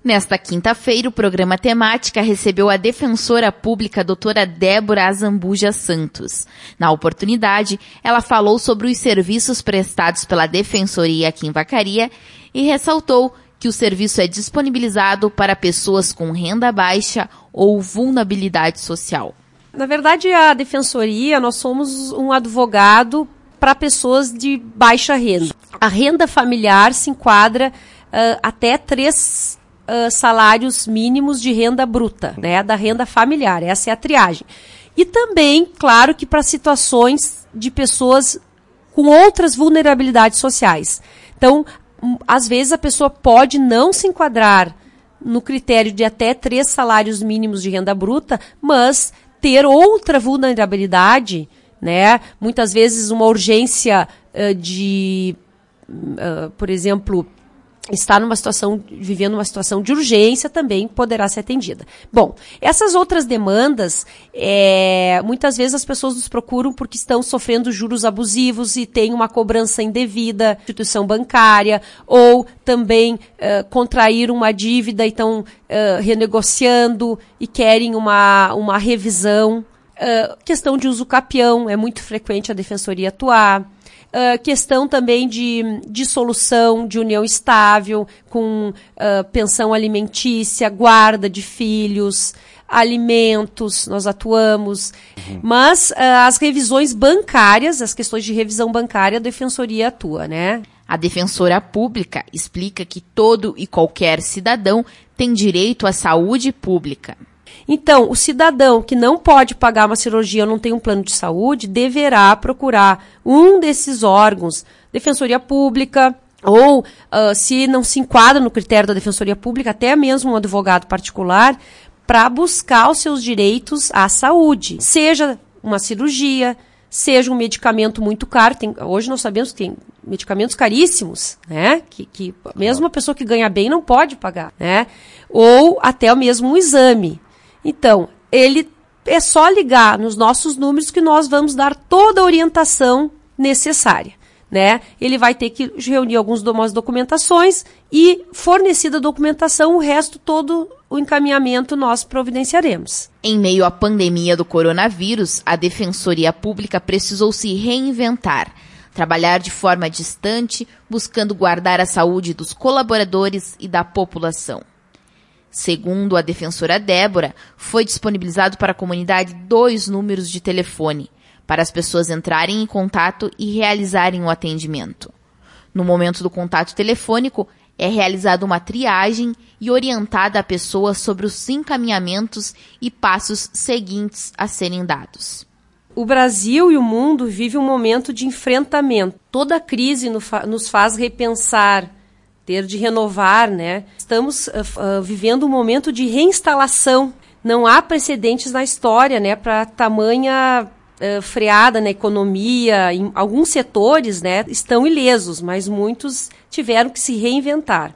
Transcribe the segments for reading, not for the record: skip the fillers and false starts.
Nesta quinta-feira, o programa Temática recebeu a defensora pública doutora Débora Azambuja Santos. Na oportunidade, ela falou sobre os serviços prestados pela Defensoria aqui em Vacaria e ressaltou que o serviço é disponibilizado para pessoas com renda baixa ou vulnerabilidade social. Na verdade, a Defensoria, nós somos um advogado para pessoas de baixa renda. A renda familiar se enquadra até 3 salários mínimos de renda bruta, né, da renda familiar. Essa é a triagem. E também, claro, que para situações de pessoas com outras vulnerabilidades sociais. Então, às vezes a pessoa pode não se enquadrar no critério de até 3 salários mínimos de renda bruta, mas ter outra vulnerabilidade, né? Muitas vezes uma urgência por exemplo, estar vivendo uma situação de urgência também poderá ser atendida. Bom, essas outras demandas, muitas vezes as pessoas nos procuram porque estão sofrendo juros abusivos e têm uma cobrança indevida, instituição bancária, ou também contraíram uma dívida e estão renegociando e querem uma revisão. Questão de uso capião, é muito frequente a Defensoria atuar. Questão também de dissolução de união estável, com pensão alimentícia, guarda de filhos, alimentos, nós atuamos. Mas as revisões bancárias, as questões de revisão bancária, a Defensoria atua, né? A defensora pública explica que todo e qualquer cidadão tem direito à saúde pública. Então, o cidadão que não pode pagar uma cirurgia ou não tem um plano de saúde, deverá procurar um desses órgãos, Defensoria Pública, ou, se não se enquadra no critério da Defensoria Pública, até mesmo um advogado particular, para buscar os seus direitos à saúde. Seja uma cirurgia, seja um medicamento muito caro. Hoje nós sabemos que tem medicamentos caríssimos, né? Que mesmo uma pessoa que ganha bem não pode pagar, né? Ou até mesmo um exame. Então, é só ligar nos nossos números que nós vamos dar toda a orientação necessária, né? Ele vai ter que reunir algumas documentações e, fornecida a documentação, o resto, todo o encaminhamento nós providenciaremos. Em meio à pandemia do coronavírus, a Defensoria Pública precisou se reinventar, trabalhar de forma distante, buscando guardar a saúde dos colaboradores e da população. Segundo a defensora Débora, foi disponibilizado para a comunidade 2 números de telefone, para as pessoas entrarem em contato e realizarem o atendimento. No momento do contato telefônico, é realizada uma triagem e orientada a pessoa sobre os encaminhamentos e passos seguintes a serem dados. O Brasil e o mundo vivem um momento de enfrentamento. Toda a crise nos faz repensar, ter de renovar, né? Estamos vivendo um momento de reinstalação. Não há precedentes na história, né, para tamanha freada na economia. Em alguns setores, né, estão ilesos, mas muitos tiveram que se reinventar.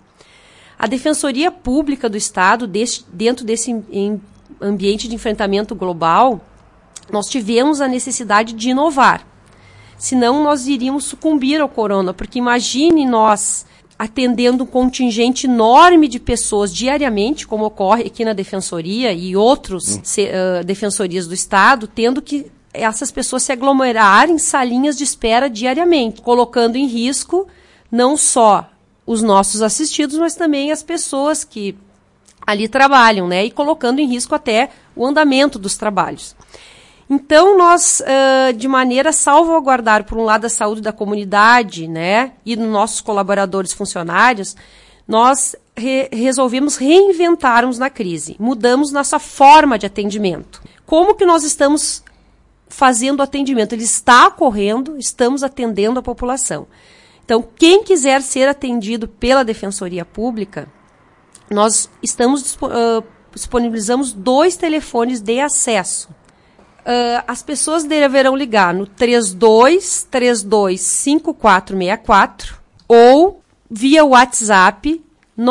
A Defensoria Pública do Estado, dentro desse ambiente de enfrentamento global, nós tivemos a necessidade de inovar. Senão nós iríamos sucumbir ao corona, porque imagine nós atendendo um contingente enorme de pessoas diariamente, como ocorre aqui na Defensoria e outros defensorias do Estado, tendo que essas pessoas se aglomerarem em salinhas de espera diariamente, colocando em risco não só os nossos assistidos, mas também as pessoas que ali trabalham, né, e colocando em risco até o andamento dos trabalhos. Então, nós, de maneira a salvaguardar, por um lado, a saúde da comunidade, né, e dos nossos colaboradores funcionários, nós resolvemos reinventarmos na crise. Mudamos nossa forma de atendimento. Como que nós estamos fazendo o atendimento? Ele está ocorrendo, estamos atendendo a população. Então, quem quiser ser atendido pela Defensoria Pública, nós disponibilizamos 2 telefones de acesso. As pessoas deverão ligar no 3232-5464 ou via WhatsApp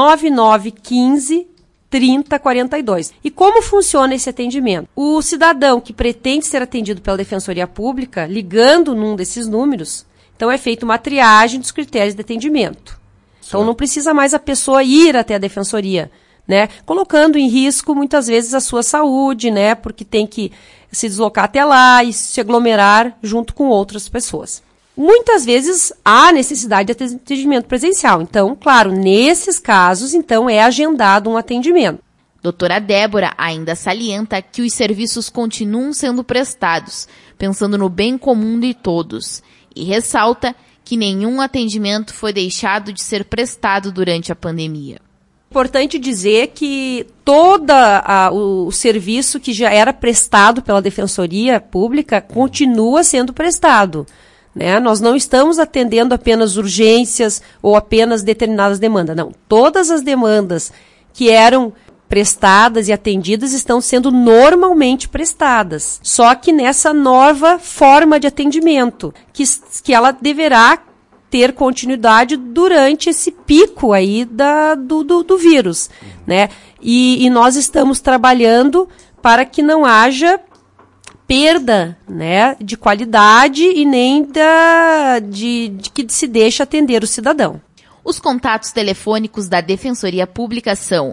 9915-3042. E como funciona esse atendimento? O cidadão que pretende ser atendido pela Defensoria Pública, ligando num desses números, então é feita uma triagem dos critérios de atendimento. Então não precisa mais a pessoa ir até a Defensoria. né? Colocando em risco, muitas vezes, a sua saúde, né? Porque tem que se deslocar até lá e se aglomerar junto com outras pessoas. Muitas vezes há necessidade de atendimento presencial. Então, claro, nesses casos, então, é agendado um atendimento. Doutora Débora ainda salienta que os serviços continuam sendo prestados, pensando no bem comum de todos, e ressalta que nenhum atendimento foi deixado de ser prestado durante a pandemia. Importante dizer que o serviço que já era prestado pela Defensoria Pública continua sendo prestado, né? Nós não estamos atendendo apenas urgências ou apenas determinadas demandas, não. Todas as demandas que eram prestadas e atendidas estão sendo normalmente prestadas. Só que nessa nova forma de atendimento, que ela deverá ter continuidade durante esse pico aí do vírus, né? E nós estamos trabalhando para que não haja perda, né, de qualidade e nem de que se deixe atender o cidadão. Os contatos telefônicos da Defensoria Pública são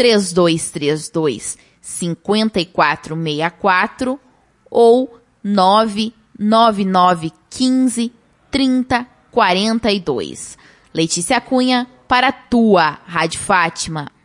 3232-5464 ou 99915-3042. Letícia Cunha para a tua Rádio Fátima.